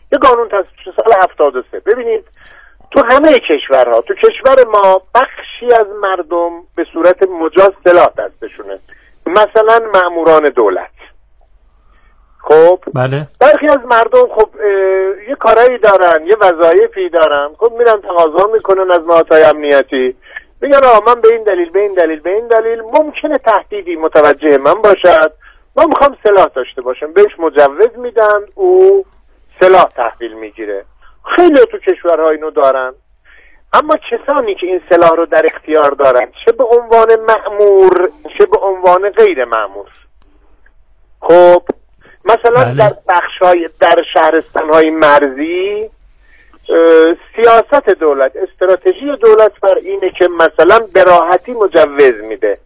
یه قانون تصویب شد سال 73. ببینید تو همه کشورها، تو کشور ما بخشی از مردم به صورت مجاز سلاح دستشونه، مثلا ماموران دولت. خب بله. برخی از مردم خب یه کارایی دارن، یه وظایفی دارن، خب میرن تقاضا میکنن از نهادهای امنیتی، میگن من به این دلیل به این دلیل به این دلیل ممکنه تهدیدی متوجه من باشد، من میخوام سلاح داشته باشم، بهش مجوز میدن، او سلاح تحویل میگیره. خیلی تو کشورها اینو دارن. اما کسانی که این سلاح رو در اختیار دارن، چه به عنوان مأمور چه به عنوان غیر مأمور، خب مثلا در بخش‌های در شهرستان‌های مرزی سیاست دولت، استراتژی دولت بر اینه که مثلا به راحتی مجوز میده.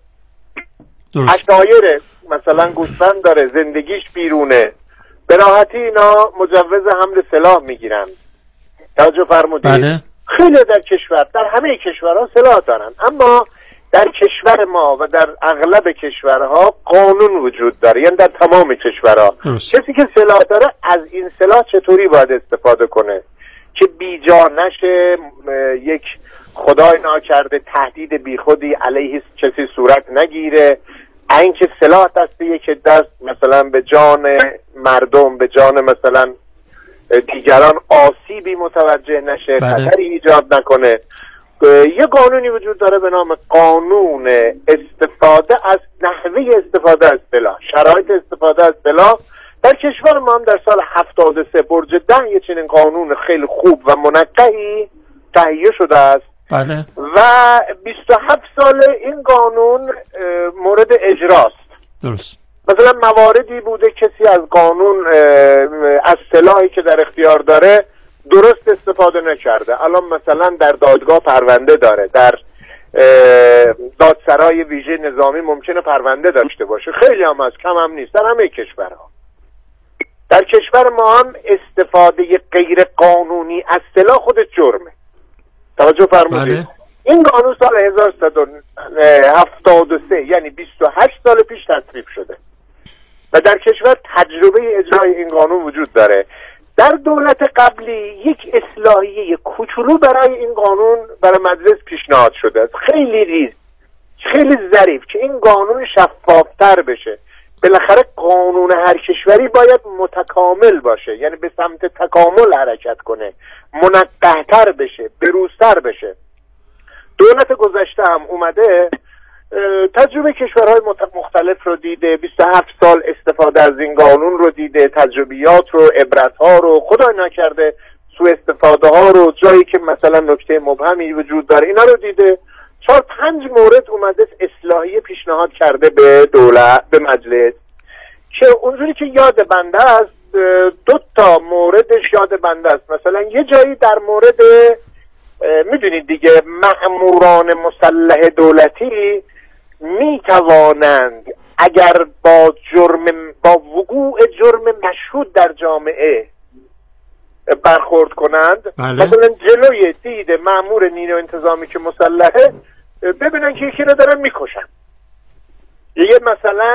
عشایر مثلا گوسفند داره، زندگیش بیرونه، به راحتی اینا مجوز حمل سلاح میگیرن. توجه فرمودید؟ بله. خیلی در کشور، در همه کشورها سلاح دارن، اما در کشور ما و در اغلب کشورها قانون وجود داره، یعنی در تمام کشورها کسی که سلاح داره از این سلاح چطوری باید استفاده کنه که بیجا نشه، یک خدای ناکرده تهدید بیخودی علیه کسی صورت نگیره، اینکه سلاح دست یک دست مثلا به جان مردم، به جان مثلا دیگران آسیبی متوجه نشه، خطری ایجاد نکنه. یه قانونی وجود داره به نام قانون استفاده از نحوه استفاده از سلاح، شرایط استفاده از سلاح. در کشور ما هم در سال 73 برج 10 یه چنین قانون خیلی خوب و منقحی تهیه شده است. بله. و 27 سال این قانون مورد اجراست. درست. مثلا مواردی بوده کسی از قانون از سلاحی که در اختیار داره درست استفاده نکرده، الان مثلا در دادگاه پرونده داره، در دادسرای ویژه نظامی ممکنه پرونده داشته باشه، خیلی هم از کم هم نیست، در همه کشورها. در کشور ما هم استفاده غیر قانونی از سلاح خودش جرمه. توجه فرمودید؟ بله. این قانون سال 1373 یعنی 28 سال پیش تصویب شده و در کشور تجربه اجرای این قانون وجود داره. در دولت قبلی یک اصلاحیه کوچولو برای این قانون برای مجلس پیشنهاد شده است، خیلی ریز، خیلی ظریف، که این قانون شفافتر بشه. بالاخره قانون هر کشوری باید متکامل باشه، یعنی به سمت تکامل حرکت کنه، منقح‌تر بشه، بروزتر بشه. دولت گذشته هم اومده تجربه کشورهای مختلف رو دیده، 27 سال استفاده از این قانون رو دیده، تجربیات رو، عبرت‌ها رو، خدای نکرده سوء استفاده ها رو، جایی که مثلا نکته مبهمی وجود داره اینا رو دیده. 4-5 مورد اومده اصلاحیه پیشنهاد کرده به دولت، به مجلس، که اونجوری که یاد بنده است 2 موردش یاد بنده است. مثلا یه جایی در مورد میدونید دیگه مأموران مسلح دولتی می توانند اگر با وقوع جرم مشهود در جامعه برخورد کنند، بله. مثلا جلوی دید مأمور نیرو انتظامی که مسلحه ببینن که یکی رو دارن میکشن، یه مثلا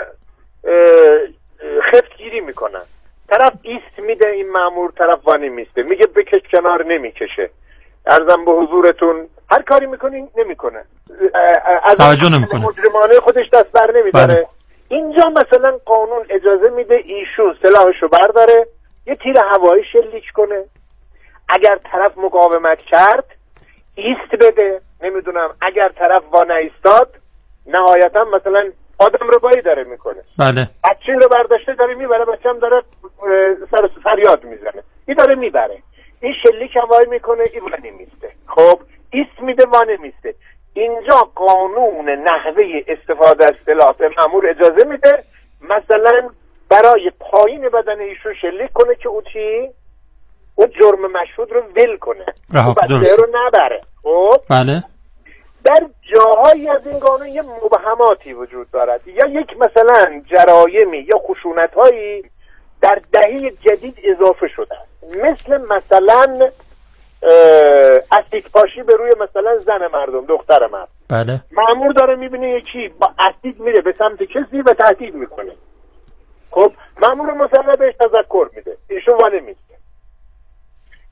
خفتگیری میکنن، طرف ایست میده، این مأمور طرف وانی میسته، میگه بکش کنار، نمیکشه. عرضم به حضورتون هر کاری میکنین نمیکنه، از توجه نمیکنه، مجرمانه خودش دست بر نمیداره. بله. اینجا مثلا قانون اجازه میده ایشون سلاحشو برداره یه تیر هوایی شلیک کنه، اگر طرف مقاومت کرد ایست بده، نمیدونم اگر طرف وا نایستاد نهایتا مثلا آدم رو بایی داره میکنه. بله. بچه رو برداشته داره میبره، بچه هم داره سر فریاد میزنه، این داره میبره، این شلیک هم وای میکنه، این وانی میسته، خب ایست میده، وانه میسته. اینجا قانون نحوه استفاده از سلاح به مأمور اجازه میده مثلا برای پایین بدن ایشون شلیک کنه که او چی؟ او جرم مشهود رو ول کنه، او بچه رو نبره. خب بله. در جاهایی از این قانون یه مبهماتی وجود دارد، یا یک مثلا جرایمی یا خشونت‌هایی در دهه جدید اضافه شده، مثلا اسید پاشی به روی مثلا زن مردم، دختر مرد. بله. مأمور داره میبینه یکی با اسید میره به سمت کسی و تهدید میکنه، خب مأمور مسلح بهش تذکر میده، ایشون وانه میسته،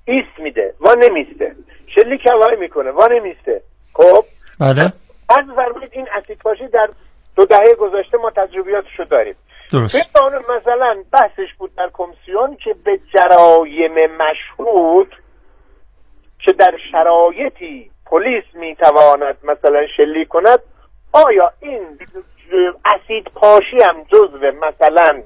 ایست میده وا نمیسته، شلیک هوایی میکنه وا نمیسته. خب بله. از فرمایید این اسید پاشی در 2 دهه گذشته ما تجربیاتشو داریم. درست. مثلا بحثش بود در کمیسیون که به جرایم مشهود که در شرایطی پلیس میتواند مثلا شلیک کند، آیا این اسید پاشی هم جزو مثلا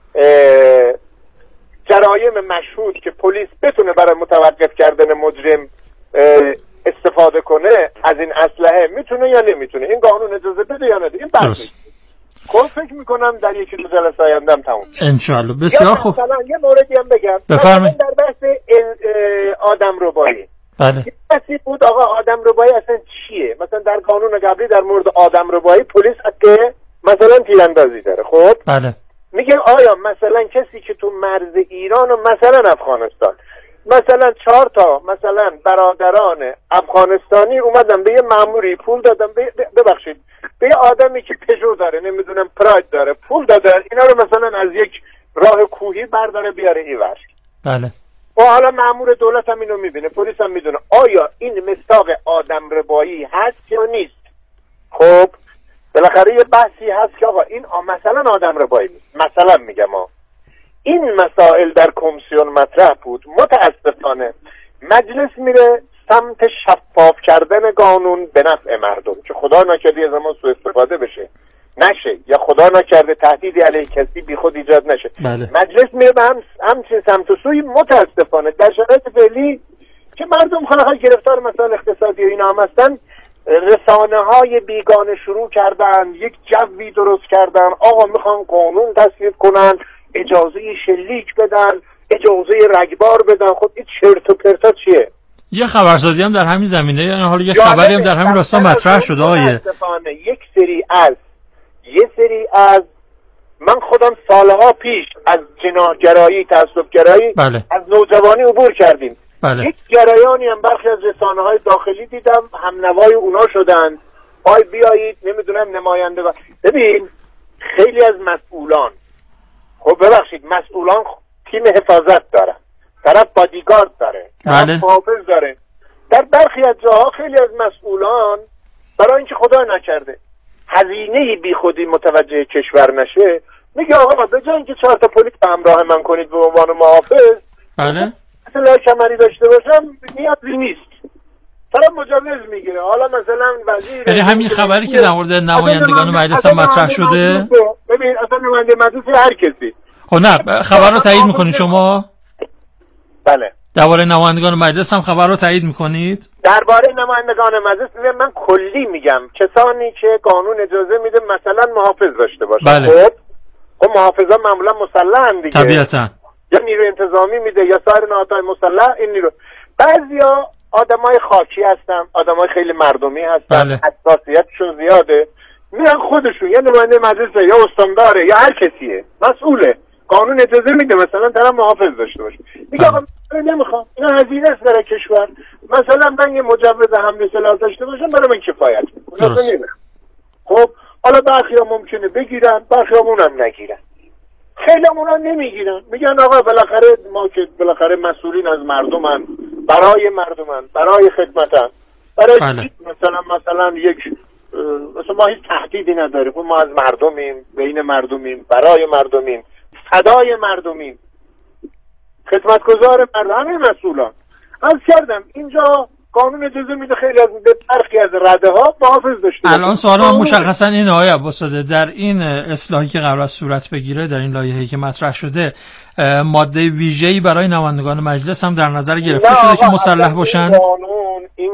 جرایم مشهود که پلیس بتونه برای متوقف کردن مجرم استفاده کنه از این اسلحه میتونه یا نمیتونه؟ این قانون اجازه بده یا نده؟ این بحث خب فکر میکنم در 1-2 جلسه آیندهم تموم انشالله. بسیار خوب. مثلا یه موردی هم بگم بفرمایید. در بحث آدمربایی بله. کسی بود آقا آدمربایی اصلا چیه؟ مثلا در قانون قبلی در مورد آدمربایی پلیس که مثلا تیراندازی داره. خب بله. میگه آیا مثلا کسی که تو مرز ایران و مثلا افغانستان مثلا 4 تا مثلا برادران افغانستانی اومدن به یه ماموری پول دادن، ببخشید به یه آدمی که پژو داره نمیدونم پراید داره پول دادن اینا رو مثلا از یک راه کوهی برداره بیاره اینور. بله. و حالا مامور دولت هم اینو میبینه، پلیس هم میدونه. آیا این مصداق آدمربایی هست یا نیست؟ خب بالاخره یه بحثی هست که آقا این مثلا آدمربایی نیست. مثلا میگم این مسائل در کمیسیون مطرح بود. متاسفانه مجلس میره سمت شفاف کردن قانون به نفع مردم که خدا نکرده از ما سوء استفاده بشه نشه یا خدا نکرده تهدیدی علیه کسی بی خود ایجاد نشه. بله. مجلس میره به همچین سمت و سوی. متاسفانه در شرایط فعلی که مردم خلاص گرفتار مسائل اقتصادی و اینا هم هستن، رسانه های بیگانه شروع کردن یک جوی درست کردن، آقا میخوان قانون تصویب کنن، اجازه شلیک بدن، اجازه رگبار بدن. خب این چرت و پرتا چیه؟ یه خبرسازی هم در همین زمینه، یعنی حالا یه خبری هم در همین راستا مطرح شده. یک سری از من خودم سالها پیش از جناحگرایی تعصبگرایی بله. از نوجوانی عبور کردیم. بله. یک جریانی هم برخی از رسانه‌های داخلی دیدم هم نوای اونا شدن، آی بیایید نمیدونم نماینده ببین خیلی از مسئولان، خب ببخشید مسئولان تیم حفاظت دارن، طرف بادیگارد داره، طرف محافظ داره. در برخی از جاها خیلی از مسئولان برای اینکه خدا نکرده هزینه بی خودی متوجه کشور نشه میگه آقا به جای اینکه 4 تا پلیس به همراه من کنید به عنوان محافظ، بله مثلا کمری داشته باشم نیازی نیست، طرف مجوز میگیره. حالا مثلا وزیر یعنی همین خبری که در مورد نمایندگان مجلس هم مطرح شده، ببین اصلا نماینده مجلس هر کسی. خب نه خبر رو تایید میکنید شما؟ بله. درباره نمایندگان مجلس هم خبر رو تایید میکنید؟ درباره نمایندگان مجلس من کلی میگم کسانی که قانون اجازه میده مثلا محافظ داشته باشن. بله. خب محافظا معمولا مسلحن دیگه، طبیعتا یا نیروی انتظامی میده یا سایر نهادهای مسلح. این نیرو بعضیا آدمای خاکی هستن، آدمای خیلی مردمی هستن. بله. حساسیتشون زیاده، میرن خودشون یا نماینده مجلس یا استانداره یا هر کسیه مسئوله، قانون اجازه میده مثلا طرف محافظ داشته باشه. میگه آقا نمیخوام، اینا هزینه است برای کشور، مثلا من یه مجوز حمل سلاح داشته باشم برای من کفایت میکنه. خب حالا برخی‌ها ممکنه بگیرن، برخی‌ها هم نگیرن، خیلی‌ها نمیگیرن، میگن آقا بالاخره ما که بالاخره مسئولین از مردمن، برای مردمن، برای خدمتن، برای بله. مثلا یک مثلا ما هیچ تهدیدی نداریم، ما از مردمیم، بین مردمیم، برای مردمیم، فدای مردمیم، خدمتگزار مردم، همه مسئولان. از کردم اینجا قانون اجازه میده خیلی از برخی از رده ها محافظ داشته باشه. الان سوال من مشخصا اینه آقای عباس‌زاده، در این اصلاحی که قرار است صورت بگیره، در این لایحه‌ای که مطرح شده، ماده ویژه‌ای برای نمایندگان مجلس هم در نظر گرفته شده که مسلح باشن؟ این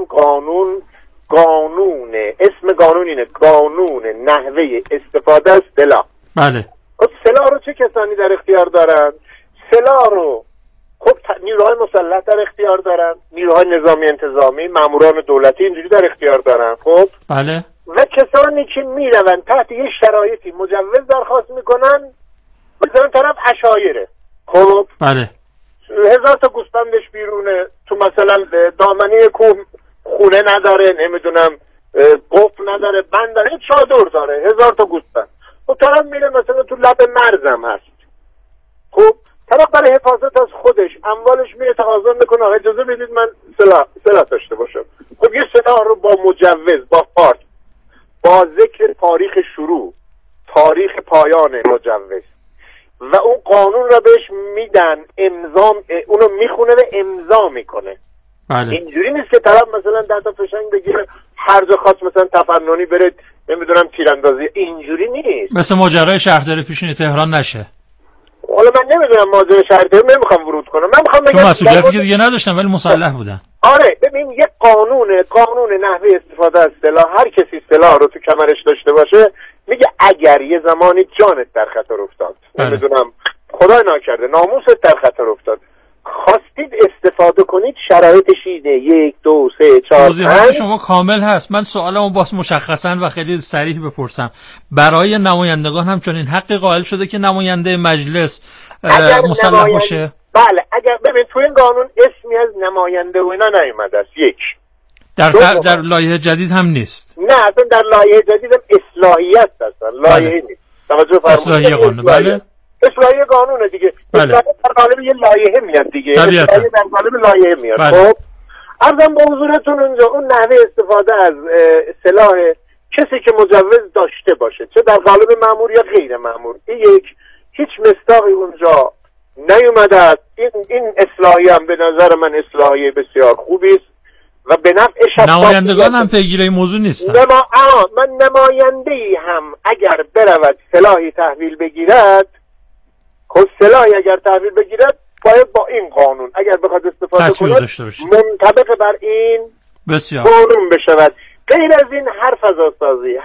قانون اسم قانون اینه، قانون نحوه استفاده از سلاح. بله. سلاح رو چه کسانی در اختیار دارن؟ سلاح رو خب نیروهای مسلح در اختیار دارن، نیروهای نظامی انتظامی، ماموران دولتی اینجوری در اختیار دارن. خب بله. و کسانی که میرون تحت یه شرایطی مجوز درخواست میکنن، مثلا طرف عشایره، خب بله 1000 تا گوسفندش بیرونه، تو مثلا دامنه کوه خونه نداره، نمیدونم قفل نداره، بند داره، چادر داره، 1000 تا گوسفند. و طرف میره مثلا تو لب مرزم هست، خب طرف برای حفاظت از خودش اموالش میره تقاضا میکنه آقا اجازه بدید من سلاح داشته باشم. خب یه سلاح رو با مجوز، با پارت، با ذکر تاریخ شروع، تاریخ پایان مجوز و اون قانون را بهش میدن، اونو میخونه و امضا میکنه. بله. اینجوری نیست که طرف مثلا 10 تا فشنگ بگیره هر جا خواست مثلا تفننی بره نمیدونم تیراندازی، اینجوری نیست. مثل ماجرای شهرداری پیشین تهران نشه. حالا من نمیدونم ماجرای شهرداری نمیخوام ورود کنم، من میخوام بگم مسئولیتی که دیگه نداشتن ولی مسلح بودن. آره ببین یه قانون نحوه استفاده از سلاح، هر کسی سلاح رو تو کمرش داشته باشه میگه اگر یه زمانی جانت در خطر افتاد، نمیدونم خدای ناکرده ناموست در خطر افتاد، خواستید استفاده کنید شرایطش اینه 1 2 3 4 5. شما کامل هست. من سوالمو باز مشخصا و خیلی صریح بپرسم. برای نمایندگان هم چون این حقی قائل شده که نماینده مجلس مسلح باشه؟ بله اگر ببین تو این قانون اسمی از نماینده و اینا نیومده است. یک در لایحه جدید هم نیست. نه اصلا در لایحه جدید هم اصلاحیت هست، لایحه نیست. توجه فرمودید؟ اصلاحیه قانون. بله اصلاحیه قانونه دیگه. اصلاحیه در قالب یه لایحه میاد دیگه. اصلاحیه در قالب لایحه میاد. خب عرضم به حضورتون اونجا اون نحوه استفاده از سلاح کسی که مجوز داشته باشه چه در قالب مأمور یا غیر مأمور، این هیچ مصداقی اونجا نیومده. این اصلاحیه هم به نظر من اصلاحیه بسیار خوبی است و به نفع شفافیت. نمایندگان هم پیگیر این موضوع نیستن. من نماینده‌ای هم اگر برود سلاحی تحویل بگیرد، خود سلاحی اگر تحویل بگیرد باید با این قانون اگر بخواد استفاده کنه منطبق بر این بسیار قانون بشود. غیر از این هر فضاسازی،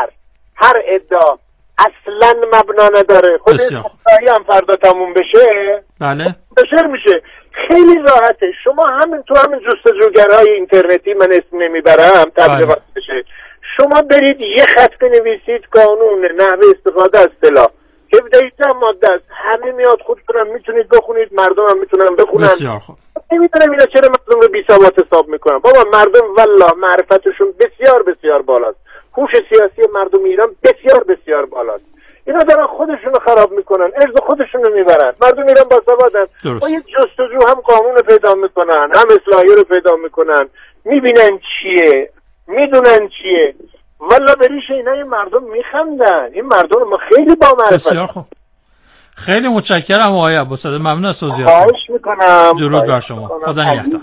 هر ادعا اصلا مبنا نداره. خود این هم فردا تموم بشه بله بشر میشه. خیلی راحته. شما همین جستجوگرهای اینترنتی، من اسم نمیبرم تبلیغات بشه، شما برید یه خط بنویسید قانون نحوه استفاده از سلاح 17 ماده است، همه میاد خودتون میتونید بخونید، مردم هم میتونن بخونن. بسیار خوب. نمیدونم اینا چرا مردم رو بی سواد حساب میکنن. بابا مردم والله معرفتشون بسیار بسیار بالاست، هوش سیاسی مردم ایران بسیار بسیار بالاست. اینا دارن خودشون رو خراب میکنن، ارز خودشون رو میبرن. مردم ایران باسوادن، با یه جستجو هم قانون رو پیدا میکنن، هم اصلاحیه رو پیدا میکنن، میبینن چیه، میدونن چیه. والا بریش اینا این مردم میخندن. این مردم ما خیلی با معرفت. بسیار خوب. خیلی متشکرم آقای عباس‌زاده، ممنون از توضیحات. خواهش میکنم. درود بر شما. خدا نگهدار.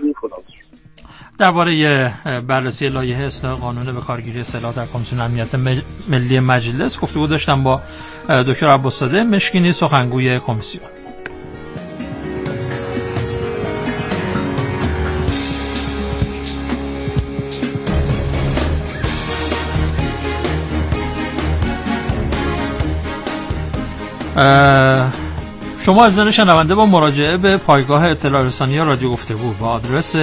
درباره بررسی لایحه اصلاح قانون به کارگیری سلاح در کمیسیون امنیت ملی مجلس گفتگو داشتم با دکتر عباس‌زاده مشکینی، سخنگوی کمیسیون. شما از نظر شنونده با مراجعه به پایگاه اطلاع رسانی رادیو گفتگو با آدرس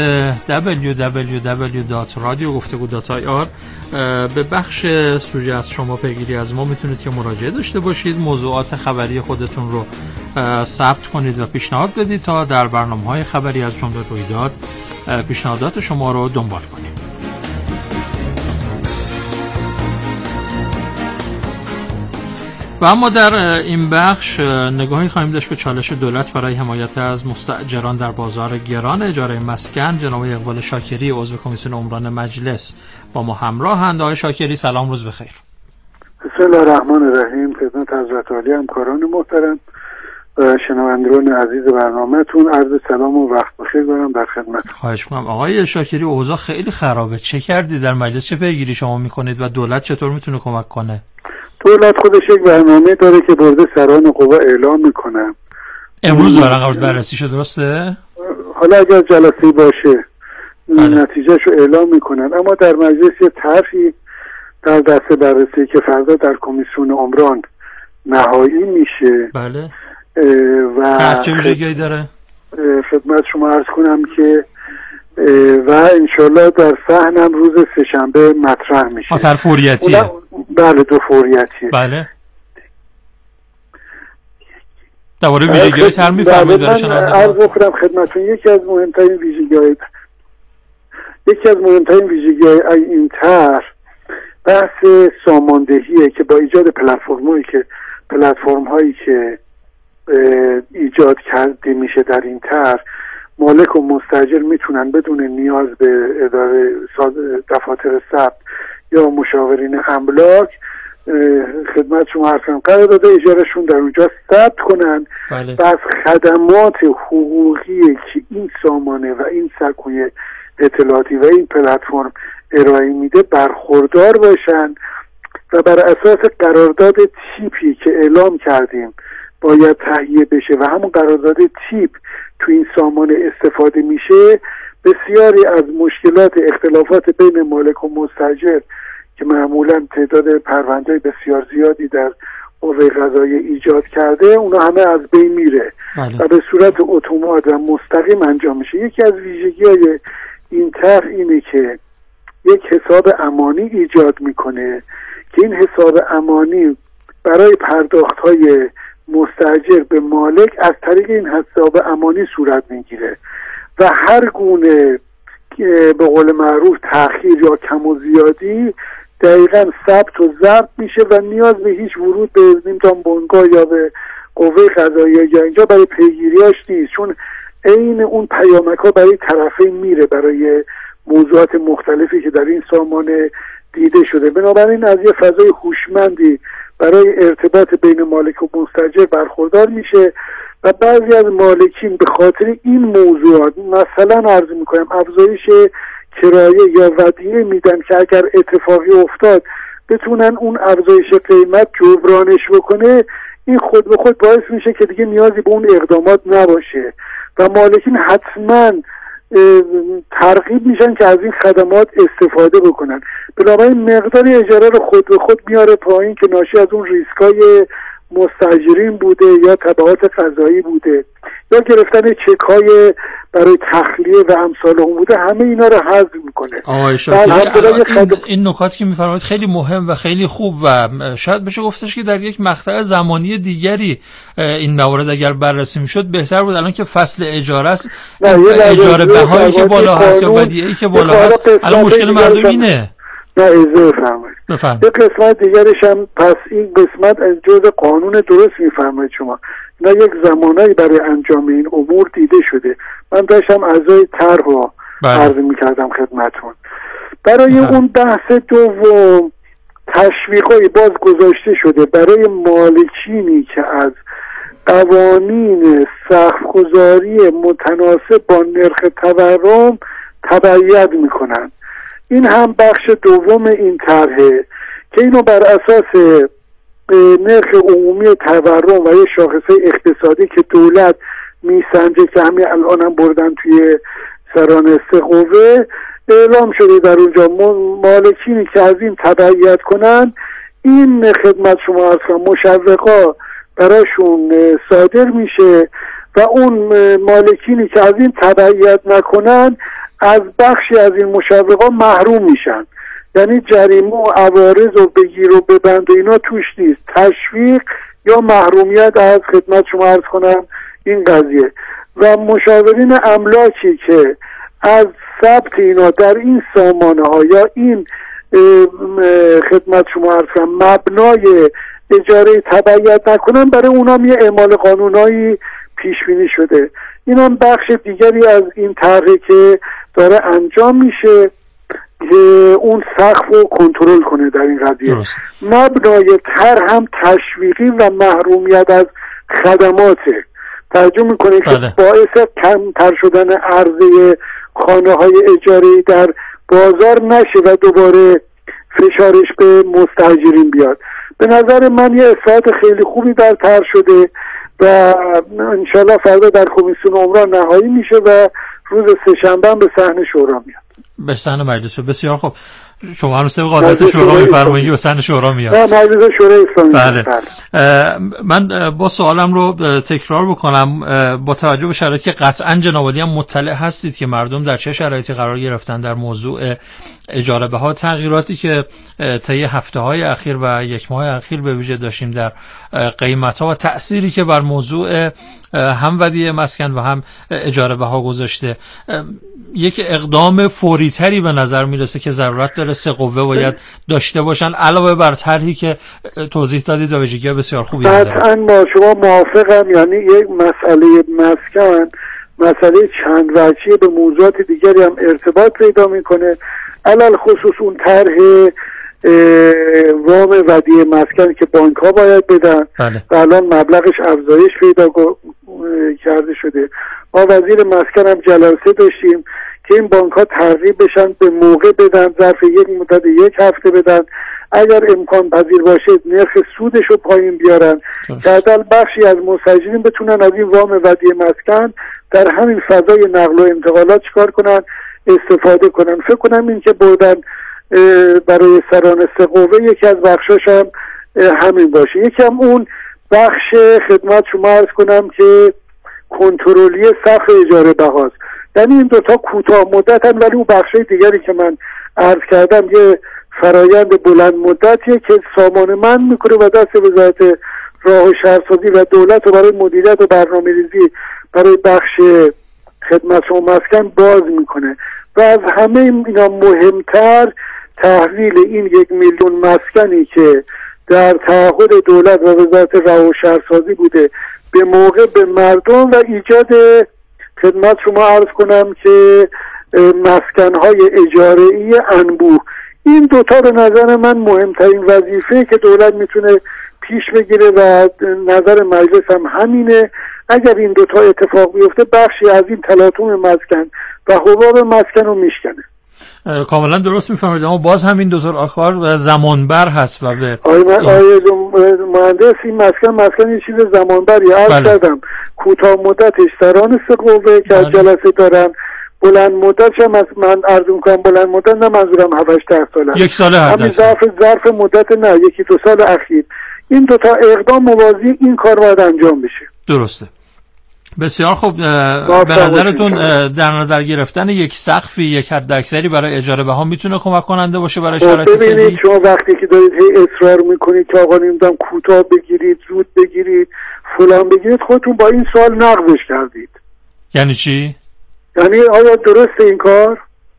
www.radiogoftego.ir به بخش سوژه از شما پیگیری از ما میتونید که مراجعه داشته باشید، موضوعات خبری خودتون رو ثبت کنید و پیشنهاد بدید تا در برنامه‌های خبری از جمله رویداد پیشنهادات شما رو دنبال کنیم. و اما در این بخش نگاهی خواهیم داشت به چالش دولت برای حمایت از مستاجران در بازار گران اجاره مسکن. جناب اقبال شاکری عضو کمیسیون عمران مجلس با ما همراهند. آقای شاکری سلام، روز بخیر. بسم الله الرحمن الرحیم. خدمت حضرت عالی همکاران محترم و شنوندگان عزیز برنامه‌تون عرض سلام و وقت بخیر دارم در خدمت. خواهش می‌کنم. آقای شاکری اوضاع خیلی خرابه، چه کردی در مجلس، چه پیگیری شما می‌کنید و دولت چطور می‌تونه کمک کنه؟ دولت خودش یک برنامه داره که برده سران قوا اعلام میکنه. امروز دارن قبل بررسی شد، درسته؟ حالا اگر جلسه باشه نتیجهشو اعلام میکنن، اما در مجلس یه طرحی در دست بررسی که فردا در کمیسیون عمران نهایی میشه. بله. و چه ویژگی داره؟ خدمت شما عرض کنم که و انشالله در صحنم روز سه‌شنبه مطرح میشه. طرح فوریتیه؟ بله، دو فوریتیه. بله. درباره ویژگی‌های طرح می‌فرمایید برای شنوندگان؟ عرض کنم خدمتتون یکی از مهمترین ویژگی‌های این طرح بحث ساماندهیه که با ایجاد پلتفرم‌هایی که ایجاد کرده میشه در این طرح، مالک و مستاجر میتونن بدون نیاز به اداره دفاتر ثبت یا مشاورین املاک خدمت شما عرض کنم قرارداد اجارهشون در اونجا ثبت کنن و از خدمات حقوقی که این سامانه و این سکوی اطلاعاتی و این پلتفرم ارائه میده برخوردار باشن و بر اساس قرارداد تیپی که اعلام کردیم باید تهیه بشه و همون قرارداد تیپ تو این سامانه استفاده میشه، بسیاری از مشکلات اختلافات بین مالک و مستاجر که معمولا تعداد پرونده بسیار زیادی در قوه قضاییه ایجاد کرده اونا همه از بین میره و به صورت اتومات و مستقیم انجام میشه. یکی از ویژگی‌های این طرح اینه که یک حساب امانی ایجاد میکنه که این حساب امانی برای پرداخت‌های مستاجر به مالک از طریق این حساب امانی صورت میگیره و هر گونه به قول معروف تأخیر یا کم و زیادی دقیقاً ثبت و ضبط میشه و نیاز به هیچ ورود به نمیدونم بنگاه یا به قوه قضاییه یا اینجا برای پیگیریاش نیست، چون عین اون پیامک‌ها برای طرفین میره برای موضوعات مختلفی که در این سامانه دیده شده. بنابراین از یه فضای هوشمندی برای ارتباط بین مالک و مستاجر برخوردار میشه و بعضی از مالکین به خاطر این موضوعات مثلا عرض میکنم افزایش کرایه یا ودیعه میدن که اگر اتفاقی افتاد بتونن اون افزایش قیمت جبرانش بکنه. این خود به خود باعث میشه که دیگه نیازی به اون اقدامات نباشه و مالکین حتما ترغیب میشن که از این خدمات استفاده بکنن. بنابراین مقدار اجاره رو خود به خود میاره پایین که ناشی از اون ریسکای مستاجرین بوده یا تبعات قضایی بوده یا گرفتن چک‌های برای تخلیه و امثال اون بوده، همه اینا رو حذف میکنه. این نکاتی که میفرمایید خیلی مهم و خیلی خوب و شاید بشه گفتش که در یک مقطع زمانی دیگری این موارد اگر بررسی میشد بهتر بود. الان که فصل اجاره است، اجاره بهایی که بالا هست یا ودیعه‌ای که بالا هست، الان مشکل مردم اینه. نه اجازه بفرمایید. یک قسمت دیگرش هم پس این قسمت از جزء قانون درست میفرمایید شما. نه یک زمانایی برای انجام این امور دیده شده. من داشتم اعضای طرح رو عرض میکردم خدمتون. برای اون بحث دوم تشویقای باز گذاشته شده برای مالکینی که از قوانین سقف‌گذاری متناسب با نرخ تورم تبعیت میکنن. این هم بخش دوم این طرحه که اینو بر اساس نرخ عمومی تورم و یه شاخصه اقتصادی که دولت میسنجه که همین الان هم بردن توی سرانسته قوه اعلام شده در اونجا مالکینی که از این تبعیت کنن این خدمت شما عرض کنم مشوقا براشون صادر میشه و اون مالکینی که از این تبعیت نکنن از بخشی از این مشوقا محروم میشن. یعنی جریمه و عوارض و بگیر و ببند و اینا توش نیست، تشویق یا محرومیت از خدمت شما عرض کنم این قضیه. و مشاورین املاکی که از ثبت اینا در این سامانه ها یا این خدمت شما عرض کنم مبنای اجاره تبعیت نکنن برای اونام یه اعمال قانونایی پیش بینی شده. این هم بخش دیگری از این طرحی که داره انجام میشه که اون سقف رو کنترل کنه در این قضیه. مبنای طرح هم تشویقی و محرومیت از خدماته، ترجمه میکنه که باعث کمتر شدن عرضه خانه های اجاره‌ای در بازار نشه و دوباره فشارش به مستاجرین بیاد. به نظر من یه اصلاحات خیلی خوبی در طرح شده و انشالله فردا در کمیسیون عمران نهایی میشه و روز سه‌شنبه به صحن شورا میاد. به صحن مجلس. بسیار خوب. شما هم طبق عادت شورا میفرمایید و صحن شورا میاد. مجلس شورای اسلامی. بله. من با سوالم رو تکرار بکنم با توجه به شرایطی که قطعا جناب عالی هم مطلع هستید که مردم در چه شرایطی قرار گرفتن در موضوع اجاره بها، تغییراتی که طی هفته‌های اخیر و یک ماه اخیر به ویژه داشتیم در قیمت‌ها و تأثیری که بر موضوع هم ودیعه مسکن و هم اجاره بها گذاشته، یک اقدام فوری‌تری به نظر میرسه که ضرورت داره حداقل 3 قوه باید داشته باشن علاوه بر طرحی که توضیح دادید و ویژگی بسیار خوبی داره. قطعاً با شما موافقم. یعنی یک مسئله مسکن مسئله چند وجهی به موضوعات دیگری هم ارتباط پیدا میکنه. علل خصوص اون طرح وام ودیعه مسکن که بانک ها باید بدن و الان مبلغش افزایش پیدا کرده شده. ما وزیر مسکن هم جلسه داشتیم که این بانک ها ترغیب بشن به موقع بدن، ظرف یک مدت 1 هفته بدن، اگر امکان پذیر باشه نرخ سودش رو پایین بیارن که حداقل بخشی از مستاجرین بتونن از این وام ودیعه مسکن در همین فضای نقل و انتقالات چیکار کنن، استفاده کنن. فکر کنم این که بردن برای سران 3 قوه یکی از بخشاش هم همین باشه. یکی هم اون بخش خدمت شما عرض کنم که کنترلی سقف اجاره بهاست. یعنی این دوتا کوتاه مدت هم، ولی اون بخشای دیگری که من عرض کردم یه فرایند بلند مدتیه که سامانمند میکنه و دست وزارت راه و شهرسازی و دولت رو برای مدیریت و برنامه‌ریزی برای بخش خدمت و مسکن باز میکنه. و از همه اینا مهمتر تحویل این 1 میلیون مسکنی که در تعهد دولت و وزارت راه و شهرسازی بوده به موقع به مردم و ایجاد خدمت شما عرض کنم که مسکن‌های اجاره‌ای انبوه. این دوتا به نظر من مهمترین وظیفه که دولت میتونه پیش بگیره و نظر مجلس هم همینه. اگر این دوتا اتفاق بیفته بخشی از این تلاطم مسکن و حباب مسکن رو میشکنه. کاملا درست میفهمید، اما باز همین دو تا کار زمانبر هست و به مهندس این مسکن یه چیز زمانبری عرض کردم. کوتاه مدتش سران 3 قوه که از جلسه دارن، بلند مدتش هم از من عرض میکنم بلند مدت نه منظورم 7-8 ساله، 1 سال همین ظرف مدت نه 1-2 سال اخیر این دوتا اقدام موازی این کار باید انجام بشه. درسته. بسیار خوب. به نظرتون در نظر گرفتن یک سقفی، یک حداکثری برای اجاره بها میتونه کمک کننده باشه برای شرایط فعلی؟ ببینید شما وقتی که دارید اصرار میکنید که آقا نمیدونم کوتاه بگیرید، زود بگیرید، فلان بگیرید، خودتون با این سوال نقضش کردید. یعنی چی؟ یعنی آیا درسته این کار؟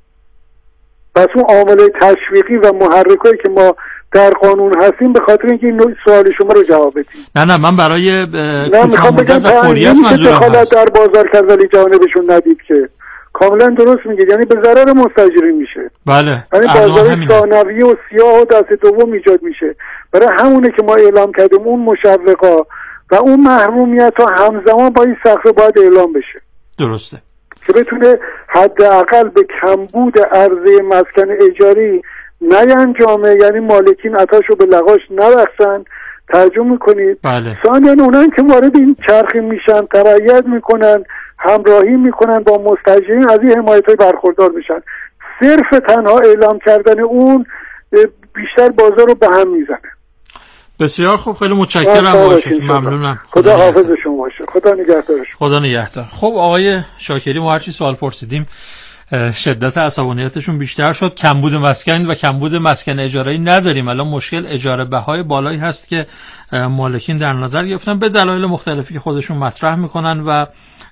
پس اون عامل تشویقی و محرکایی که ما در قانون هستیم به خاطر اینکه این سوال شما رو جواب بدیم. نه من برای کوتاه مدت و فوریت منظورم هست. در بازار کرد ولی جانبشون ندید که کاملا درست میگید، یعنی به ضرر مستاجرین میشه. بله. یعنی بازار ثانویه و سیاه و دست دوم ایجاد میشه. برای همونه که ما اعلام کردیم اون مشوقا و اون محرومیت ها همزمان با این سقف باید اعلام بشه. درسته. که بتونه حداقل به کمبود عرضه مسکن اجاری نینجامه، یعنی مالکین عطاشو به لغاش نبخشن. ترجمه میکنید. بله. ثانیاً اونان که وارد این چرخی میشن، تبعیت میکنن، همراهی میکنن با مستاجرین، از این حمایت‌های برخوردار میشن. صرف تنها اعلام کردن اون بیشتر بازار رو به هم میزنه. بسیار خوب، خیلی متشکرم. باشید. ممنونم. خدا حافظ شما باشه. خدا نگهدارش. خدا نگهدار. خب آقای شاکری، ما هرچی سوال پرسیدیم شدت عصبانیتشون بیشتر شد. کمبود مسکن و کمبود مسکن اجاره‌ای نداریم. الان مشکل اجاره بهای بالایی هست که مالکین در نظر گرفتن به دلایل مختلفی که خودشون مطرح میکنن و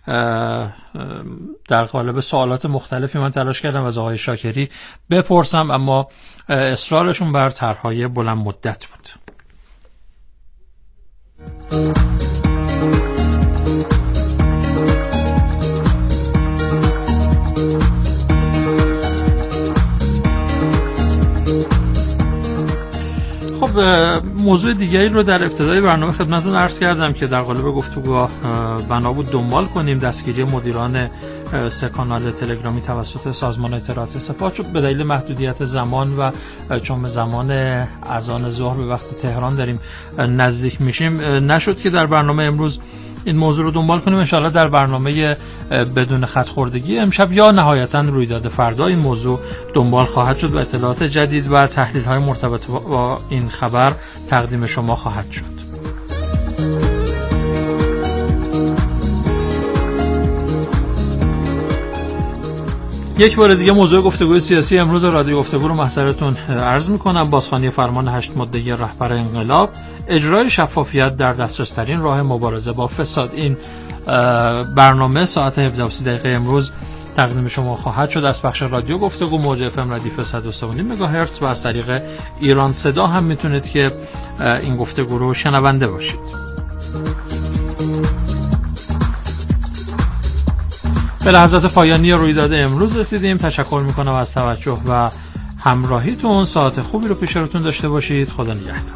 در قالب سوالات مختلفی من تلاش کردم از آقای شاکری بپرسم، اما اصرارشون بر طرح‌های بلند مدت بود. خب موضوع دیگری رو در ابتدای برنامه خدمتتون عرض کردم که در قالب گفتگو بنا بود دنبال کنیم دستگیری مدیران 3 کانال تلگرامی توسط سازمان اطلاعات سپاه، چون به دلیل محدودیت زمان و چون به زمان اذان ظهر به وقت تهران داریم نزدیک میشیم نشد که در برنامه امروز این موضوع رو دنبال کنیم. انشاءالله در برنامه بدون خط خوردگی امشب یا نهایتاً رویداد فردا این موضوع دنبال خواهد شد و اطلاعات جدید و تحلیل‌های مرتبط با این خبر تقدیم شما خواهد شد. یک بار دیگه موضوع گفتگوی سیاسی امروز رادیو گفتگو رو محضرتون عرض میکنم. بازخوانی فرمان 8 ماده‌ای رهبر انقلاب، اجرای شفافیت در دسترس‌ترین راه مبارزه با فساد. این برنامه ساعت 17:30 امروز تقدیم شما خواهد شد از بخش رادیو گفتگو موج FM ردیف 103.5 مگاهرتز و از طریق ایران صدا هم میتونید که این گفتگو رو شنونده باشید. به لحظات پایانی رویداد امروز رسیدیم. تشکر میکنم از توجه و همراهیتون. ساعت خوبی رو پیش روتون داشته باشید. خدا نگهدار.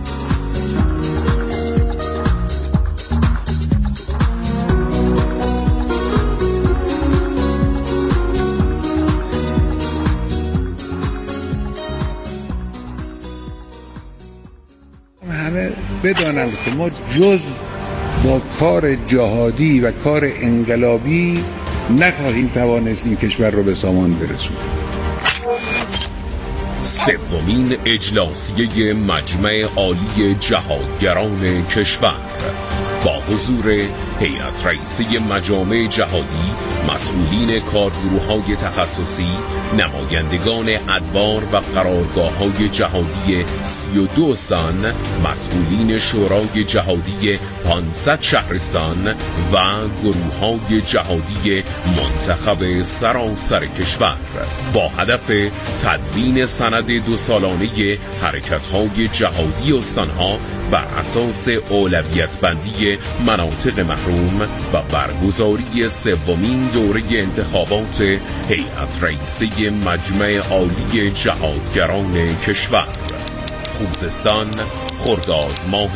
همه بدانند که ما جز با کار جهادی و کار انقلابی نخواهیم توانست این کشور رو به سامان برسونیم. سومین اجلاسیه مجمع عالی جهادگران کشور با حضور هیئت رئیسه مجامع جهادی، مسئولین کارگروه‌های تخصصی، نمایندگان ادوار و قرارگاه‌های جهادی 32 استان، مسئولین شورای جهادی 500 شهرستان و گروه‌های جهادی منتخب سراسر کشور با هدف تدوین سند 2 سالانه حرکت‌های جهادی استان‌ها بر اساس اولویت بندی مناطق محروم و برگزاری سومین دوره انتخابات هیئت رئیسه مجمع عالی جهادگران کشور. خوزستان، خرداد ماه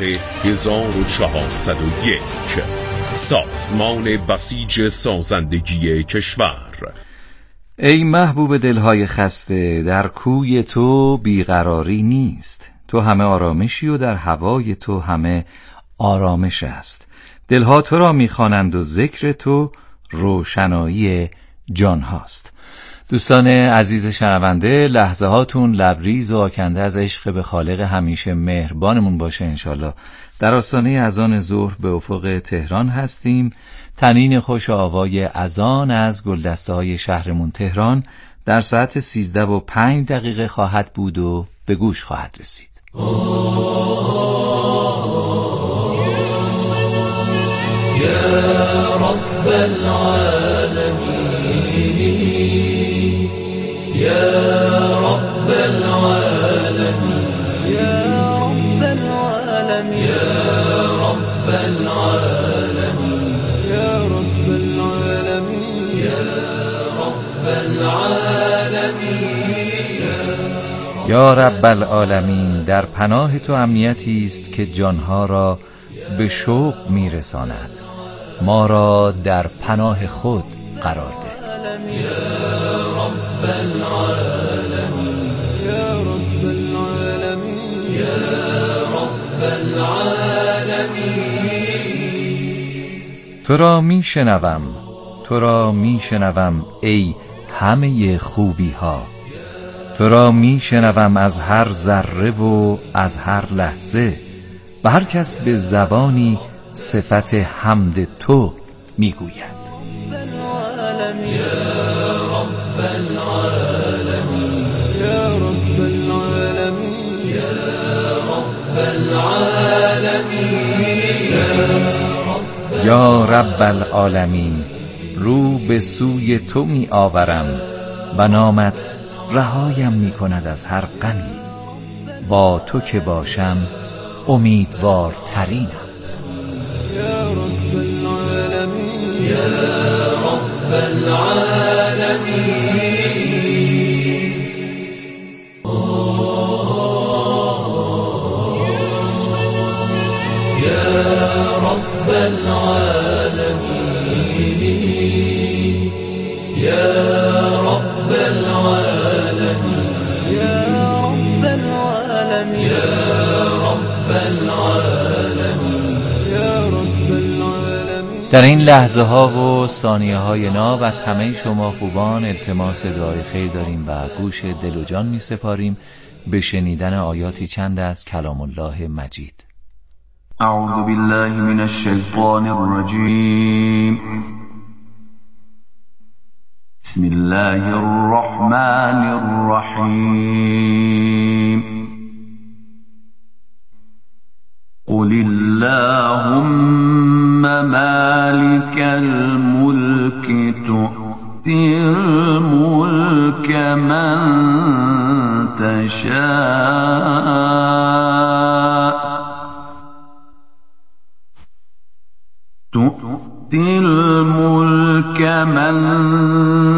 1401. سازمان بسیج سازندگی کشور. ای محبوب دلهای خسته، در کوی تو بیقراری نیست. تو همه آرامشی و در هوای تو همه آرامش است. دلها تو را میخوانند و ذکر تو روشنایی جان هاست. دوستان عزیز شنونده، لحظه هاتون لبریز و آکنده از عشق به خالق همیشه مهربانمون باشه انشالله. در آستانه اذان ظهر به افق تهران هستیم. تنین خوش آوای اذان از گلدسته های شهرمون تهران در ساعت 13:05 خواهد بود و به گوش خواهد رسید. يا رب العالمين يا رب العالمين يا رب العالمين يا رب العالمين يا رب العالمين يا رب العالمين یا رب العالمین، در پناه تو امنیتی است که جانها را به شوق میرساند. ما را در پناه خود قرار ده. یا رب العالمین یا رب العالمین یا رب العالمین. تو را میشنوم، تو را میشنوم ای همه خوبی ها. تو را میشنوم از هر ذره و از هر لحظه و هر کس به زبانی صفت حمد تو میگوید. یا رب العالمین یا رب العالمین یا رب العالمین یا رب العالمین، رو به سوی تو می آورم و نامت رهایم می کند از هر غمی. با تو که باشم امیدوار ترینم. یا رب العالمین یا رب العالمین یا رب العالمین یا رب العالمین یا رب العالمین یا رب العالمین یا رب العالمین. در این لحظه ها و ثانیه های ناب از همه شما خوبان التماس دعای خیر داریم و گوش دل و جان می سپاریم به شنیدن آیاتی چند از کلام الله مجید. اعوذ بالله من الشیطان الرجیم. بسم الله الرحمن الرحیم. قل اللهم مالك الملك تؤتي الملك من تشاء تؤتي الملك من